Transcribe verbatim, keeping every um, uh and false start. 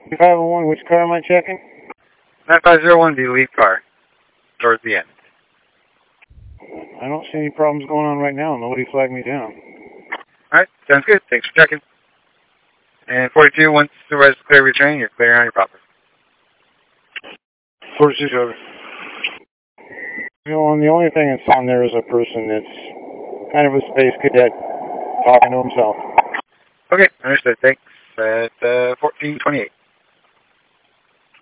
five oh one, which car am I checking? nine five zero one, the lead car, towards the end. I don't see any problems going on right now. Nobody flagged me down. Alright, sounds good. Thanks for checking. And forty-two, once the rest is clear of your train, you're clear on your property. forty-six over. You know, and the only thing that's on there is a person that's kind of a space cadet talking to himself. Okay, understood. Thanks. At uh, fourteen twenty-eight.